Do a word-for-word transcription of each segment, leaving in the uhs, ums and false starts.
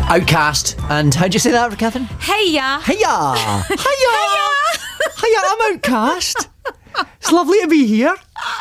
Outcast. And how'd you say that, Catherine? Hey-ya. Hey-ya. Hey-ya. Hey-ya, I'm Outcast. It's lovely to be here.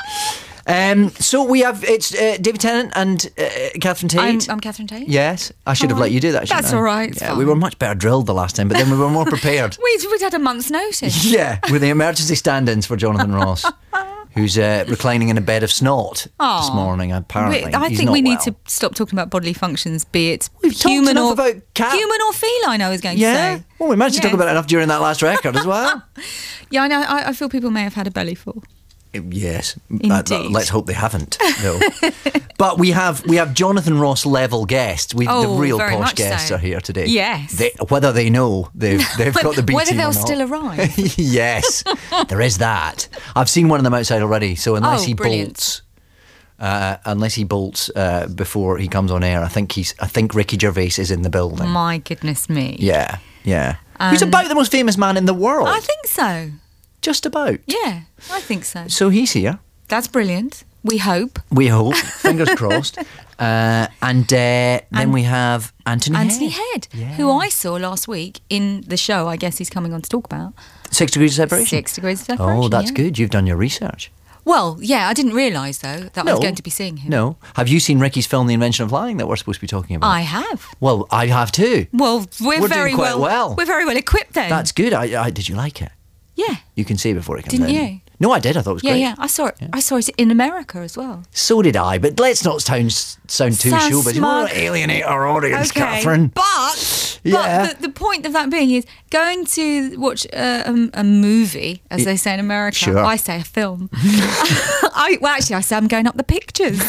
Um, so we have, it's uh, David Tennant and uh, Catherine Tate. I'm, I'm Catherine Tate. Yes, I should have let you do that, shouldn't That's I? all right. Yeah, fine. we were much better drilled the last time, but then we were more prepared. We'd, we'd had a month's notice. Yeah, with the emergency stand-ins for Jonathan Ross, who's uh, reclining in a bed of snot Aww. this morning, apparently. We, I He's think not we need well. to stop talking about bodily functions, be it We've talked human enough or about cat- human or feline, I was going Yeah, to say. well, we managed to Yes. talk about it enough during that last record as well. Yeah, I know. I, I feel people may have had a bellyful. Yes, Indeed. Uh, let's hope they haven't. No, but we have we have Jonathan Ross level guests. We Oh, the real very posh much guests so. are here today. Yes. they, whether they know they've they've got the B Whether team they'll or not. still arrive. Yes, there is that. I've seen one of them outside already. So unless Oh, he brilliant. bolts, uh, unless he bolts uh, before he comes on air, I think he's. I think Ricky Gervais is in the building. My goodness me. Yeah, yeah. Who's Um, about the most famous man in the world? I think so. Just about. Yeah, I think so. So he's here. That's brilliant. We hope. We hope. Fingers crossed. Uh, and uh, then And we have Anthony Anthony Head. Head, Yeah. who I saw last week in the show I guess he's coming on to talk about. Six Degrees of Separation. Six Degrees of Separation. Oh, that's yeah. good. You've done your research. Well, yeah, I didn't realise, though, that I was going to be seeing him. No. Have you seen Ricky's film, The Invention of Lying, that we're supposed to be talking about? I have. Well, I have too. Well, we're, We're very doing quite well, well. We're very well equipped then. That's good. I, I, did you like it? yeah. You can see before it comes Didn't in. you? No, I did. I thought it was Yeah, great. yeah. I saw it. I saw it in America as well. So did I. But let's not sound, sound too Sound showbiz. We smug. want to alienate our audience, Okay, Catherine. but Yeah. but the, the point of that being is going to watch a, a, a movie, as they say in America. Sure. I say a film. I well, actually, I say I'm going up the pictures.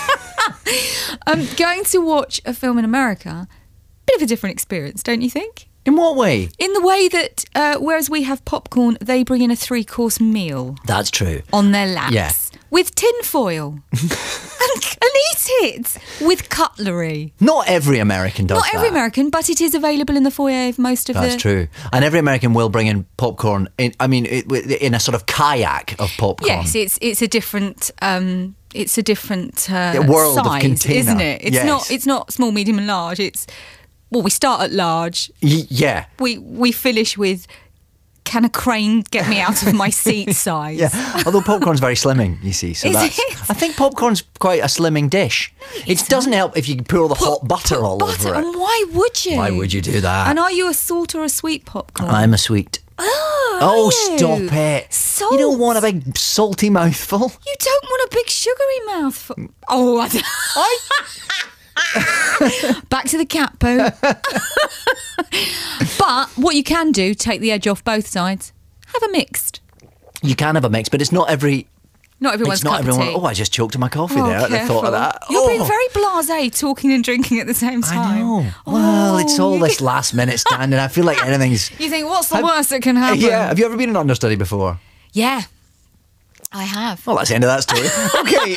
um, going to watch a film in America, bit of a different experience, don't you think? In what way? In the way that, uh, whereas we have popcorn, they bring in a three-course meal That's true. on their laps Yeah. with tin foil and, and eat it with cutlery. Not every American does Not every that. American, but it is available in the foyer of most of That's the... true. And every American will bring in popcorn, in, I mean, it, in a sort of kayak of popcorn. Yes, it's it's a different... Um, it's a different uh, A world of size, container. isn't it? It's Yes. not. It's not small, medium, and large. It's well, we start at large. Y- yeah. We we finish with can a crane get me out of my seat size? Yeah. Although popcorn's very slimming, you see. So Is that's. it? I think popcorn's quite a slimming dish. It doesn't help if you pour the hot butter all Butter, over it. and why would you? Why would you do that? And are you a salt or a sweet popcorn? I'm a sweet. Oh, Oh, are you? stop it. Salt. You don't want a big salty mouthful. You don't want a big sugary mouthful. Oh, I don't. Back to the cat poo. But what you can do, take the edge off both sides. Have a mixed. You can have a mix, but it's not every. Not everyone's it's not cup everyone. of tea. Oh, I just choked on my coffee Oh, there at the thought of careful. that. You're oh. being very blasé, talking and drinking at the same time. I know. Well, it's all you this think- last minute standing. I feel like anything's. You think, what's the Have- worst that can happen? Yeah. Have you ever been an understudy before? Yeah, I have. Well, that's the end of that story. Okay.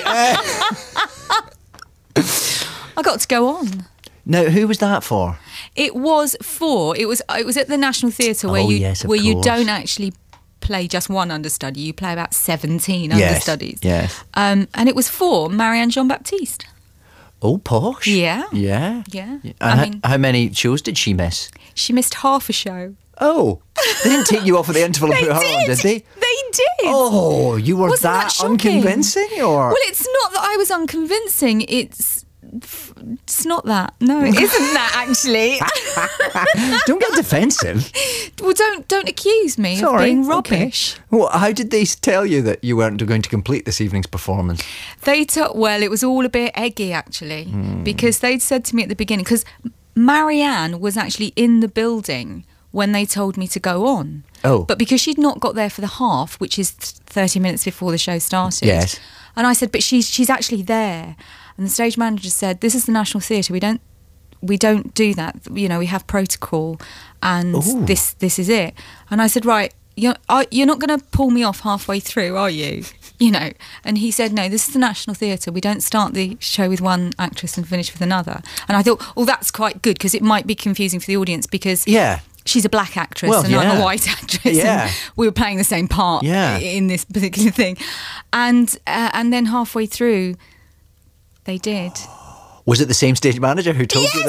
Uh, I got to go on. now, who was that for? It was for it was it was at the National Theatre where Oh, you yes, of where you course. don't actually play just one understudy. You play about seventeen Yes, understudies. yes. Um, and it was for Marianne Jean-Baptiste. Oh, posh. Yeah. Yeah. Yeah. And I ho- mean- how many shows did she miss? She missed half a show. Oh, they didn't take you off at the interval and They put her on, did they? They did. Oh, you were Wasn't that that, shocking? unconvincing, or Well, it's not that I was unconvincing. It's it's not that. No, it isn't that actually. don't get defensive. Well, don't don't accuse me Sorry, of being okay. rubbish. Well, how did they tell you that you weren't going to complete this evening's performance? They took well. It was all a bit eggy actually, Hmm. because they'd said to me at the beginning, because Marianne was actually in the building when they told me to go on. Oh. But because she'd not got there for the half, which is thirty minutes before the show started. Yes. And I said, but she's she's actually there. And the stage manager said, this is the National Theatre. We don't we don't do that. You know, we have protocol, and Ooh. this this is it. And I said, right, you're are, you're not going to pull me off halfway through, are you? You know. And he said, no, this is the National Theatre. We don't start the show with one actress and finish with another. And I thought, well, that's quite good, because it might be confusing for the audience, because Yeah. she's a black actress Well, and I'm yeah. a white actress. Yeah. And we were playing the same part Yeah. in this particular thing. And uh, and then halfway through, they did. Was it the same stage manager who told Yes, you that? and I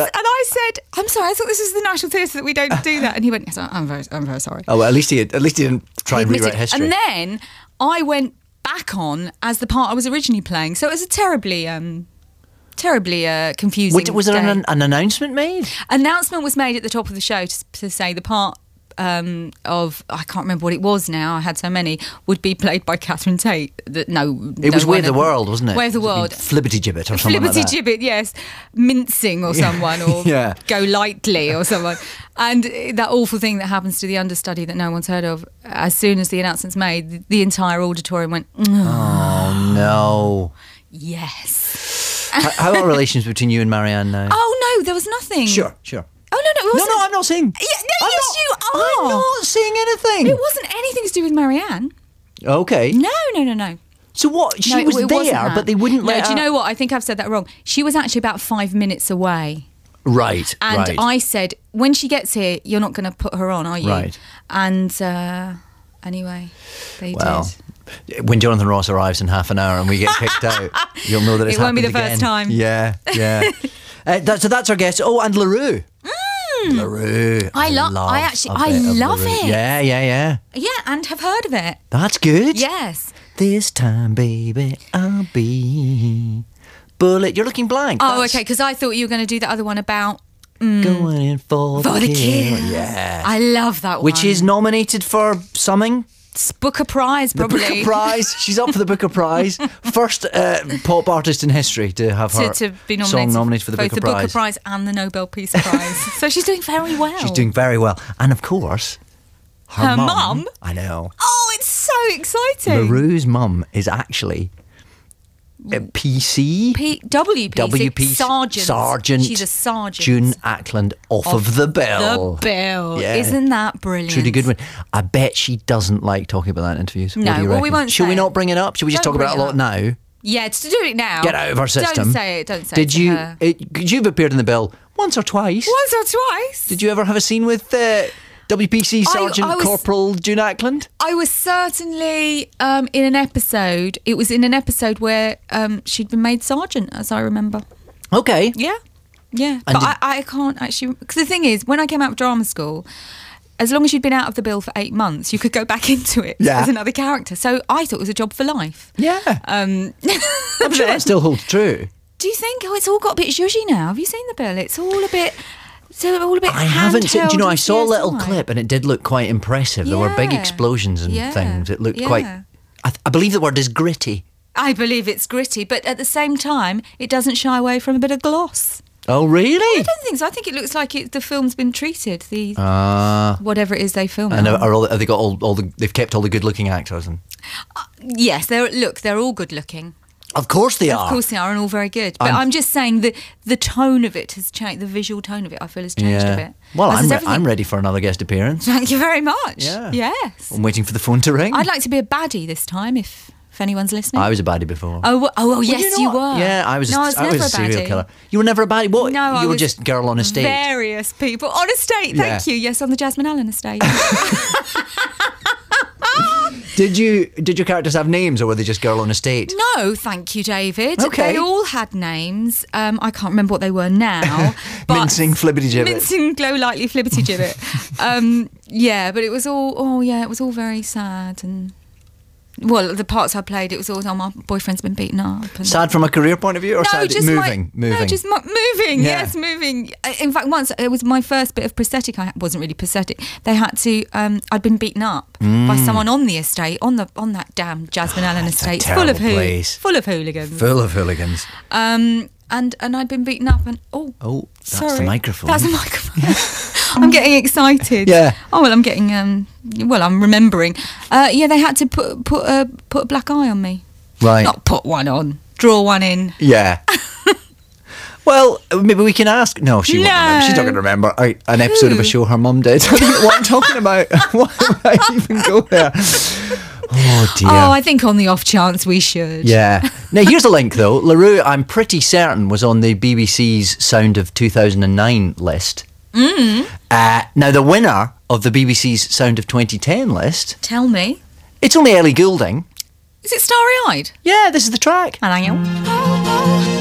said, I'm sorry, I thought this was the National Theatre that we don't do that. And he went, yes, I'm very, I'm very sorry. Oh, well, at least he at least he didn't try He and admitted. rewrite history. And then I went back on as the part I was originally playing. So it was a terribly, um, terribly uh, confusing was, was there day. an, an announcement made? Announcement was made at the top of the show to, to say the part um, of, I can't remember what it was now, I had so many, would be played by Catherine Tate. That, no, It no was Way of one- the World, wasn't it? Way of the World. Flibbity Gibbet or something Flibbity like that. Gibbet, yes. Mincing or someone, or Yeah. Go Lightly or someone. And that awful thing that happens to the understudy that no one's heard of, as soon as the announcement's made, the, the entire auditorium went, "Ugh." Oh, no. Yes. how, how are relations between you and Marianne now? Oh, no, there was nothing. Sure, sure. Oh, no, no, it No, wasn't. no, I'm not saying. Yeah, no, I'm yes, not- you are. I'm not saying anything. It wasn't anything to do with Marianne. Okay. No, no, no, no. So what? She No, it- was it wasn't there, that. but they wouldn't No, let do you her- know what? I think I've said that wrong. She was actually about five minutes away. Right, And right. I said, when she gets here, you're not going to put her on, are you? Right. And uh, anyway, they Well, did. when Jonathan Ross arrives in half an hour and we get kicked out, you'll know that it's It won't be happened the first again. time. Yeah, yeah. uh, that, so that's our guest. Oh, and LaRue. LaRue. I lo- I actually- a I bit of love LaRue. it. Yeah, yeah, yeah. Yeah, and have heard of it. That's good. Yes. This time, baby, I'll be bullet. You're looking blank. Oh, That's okay, because I thought you were going to do the other one about Going in for, For the kill. Kill. Yeah. I love that one. Which is nominated for something. Booker Prize, The probably. Booker Prize. She's up for the Booker Prize. First uh, pop artist in history to have her to, to be nominated, song nominated for the both Booker the Prize. Booker Prize and the Nobel Peace Prize. So she's doing very well. She's doing very well. And of course, her, Her mum. mum? I know. Oh, it's so exciting. LaRue's mum is actually a P C. P- W P C. W P C. Sergeant. Sergeant. She's a sergeant. June Ackland off of, the bill. The Bill. Yeah. Isn't that brilliant? Trudy Goodwin. I bet she doesn't like talking about that in interviews. What No, do you well, we reckon? won't Should say we it. not bring it up? Should we just Don't talk about it a bring lot it up. now? Yeah, to do it now. Get out of our system. Don't say it. Don't say Did it to you? her. It, could you have appeared in the bill once or twice? Once or twice. Did you ever have a scene with uh, W P C I- Sergeant I was- Corporal June Ackland? I was certainly um, in an episode. It was in an episode where um, she'd been made sergeant, as I remember. Okay. Yeah, yeah. And but did- I, I can't actually, because the thing is, when I came out of drama school, as long as you'd been out of the bill for eight months, you could go back into it Yeah. as another character. So I thought it was a job for life. Yeah. Um, I'm sure that still holds true. do you think? Oh, it's all got a bit zhuzhy now. Have you seen the bill? It's all a bit. So all a bit. I haven't seen. Do you know? I handheld saw a with little C S I. clip, and it did look quite impressive. There were big Yeah. explosions and Yeah. things. It looked Yeah. quite. I, th- I believe the word is gritty. I believe it's gritty, but at the same time, it doesn't shy away from a bit of gloss. Oh, really? I don't think so. I think it looks like it, the film's been treated. The Ah. whatever it is they film. and it are, on. are all, have they got all, all the? They've kept all the good-looking actors, and Yes, they're look. They're all good looking. of course they are. Of course they are, and all very good. But I'm- I'm, just saying that the tone of it has changed. The visual tone of it, I feel, has changed Yeah. a bit. Well, As I'm, has re- everything. I'm ready for another guest appearance. Thank you very much. Yeah. Yes. I'm waiting for the phone to ring. I'd like to be a baddie this time, if if anyone's listening. I was a baddie before. Oh, well- oh, well, Were yes, you you, not? were. Yeah, I was. No, I was I never was a serial baddie. killer. You were never a baddie. What? No, I you were was just girl on estate. Various people on estate. Thank Yeah. you. Yes, on the Jasmine Allen estate. Did you? Did your characters have names, or were they just girl on estate? No, thank you, David. Okay. They all had names. Um, I can't remember what they were now. But Mincing Flibbity Gibbet. Mincing glow lightly flibbity gibbet. um, yeah, but it was all. Oh, yeah, it was all very sad and. Well, the parts I played, it was always, oh, my boyfriend's been beaten up. And Sad from a career point of view, or no, sad just moving, my, moving. No, just mo- moving. Yeah. Yes, moving. Uh, In fact, once it was my first bit of prosthetic. I wasn't really prosthetic. They had to. Um, I'd been beaten up by someone on the estate, on the on that damn Jasmine Allen That's a estate, full of terrible place. full of hooligans. Full of hooligans. Um, and and I'd been beaten up, and oh, Oh, that's sorry, the microphone. That's the microphone. I'm getting excited. Yeah. Oh well, I'm getting um. Well, I'm remembering. Uh, yeah, they had to put put a put a black eye on me. Right. Not put one on. Draw one in. Yeah. Well, maybe we can ask. No, she won't No. remember. She's not going to remember I, an episode of a Who? show her mum did. I don't know what I'm talking about. Why would I even go there? Oh, dear. Oh, I think on the off chance we should. Yeah. Now, here's a link, though. LaRue, I'm pretty certain, was on the B B C's Sound of two thousand nine list. Mm. Uh, now, the winner of the B B C's Sound of twenty ten list, Tell me, it's only Ellie Goulding. is it Starry Eyed? Yeah, this is the track. And I go.